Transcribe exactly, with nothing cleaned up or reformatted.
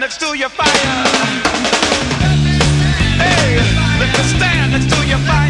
next to your fire. Hey, let me stand next to your fire.